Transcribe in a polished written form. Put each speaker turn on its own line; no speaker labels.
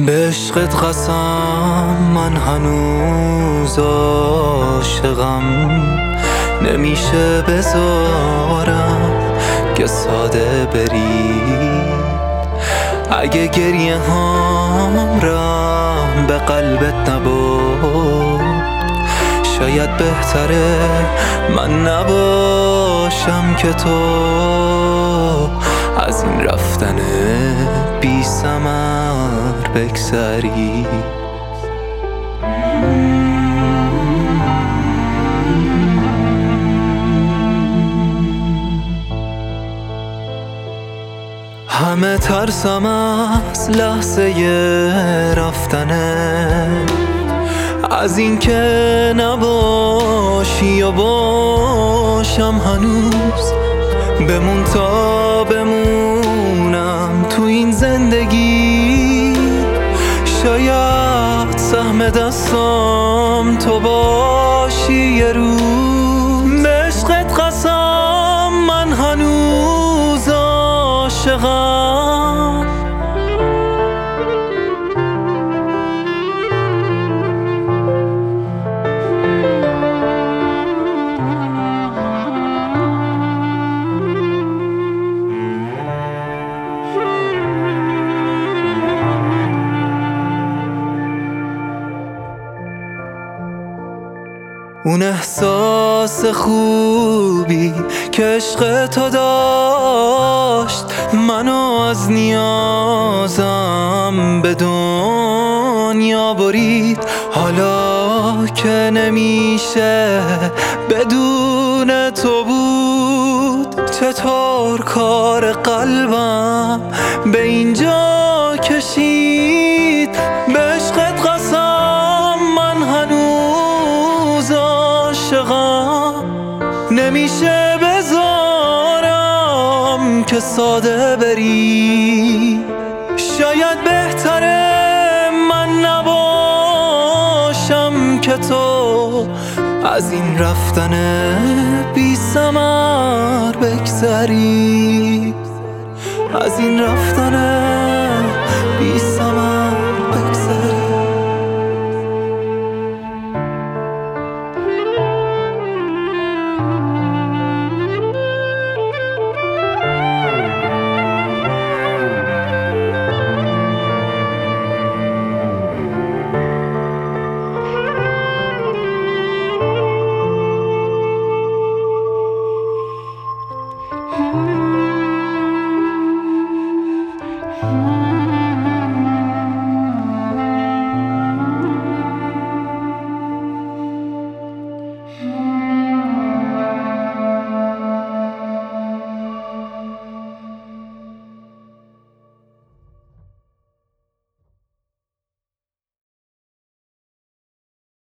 به عشقت قسم من هنوز عاشقم، نمیشه بذارم که ساده بری. اگه گریه هام رحم به قلبت نبود، شاید بهتره من نباشم که تو از این رفتن بی ثمر بگذری. همه ترسم از لحظه رفتنه، از این که نباشی یا باشم هنوز. بمون تا بمونم تو این زندگی، شاید سهم دستام تو باشی یه روز. به عشقت قسم من هنوز عاشقم، اون احساس خوبی که عشق تو داشت، منو از نیازم به دنیا برید. حالا که نمیشه بدون تو بود، چطور کار قلبم به اینجا کشید. به عشقت قسم من هنوز عاشقم، نمیشه بذارم که ساده بری. شاید بهتره من نباشم که تو از این رفتن بی ثمر بگذری، از این رفتن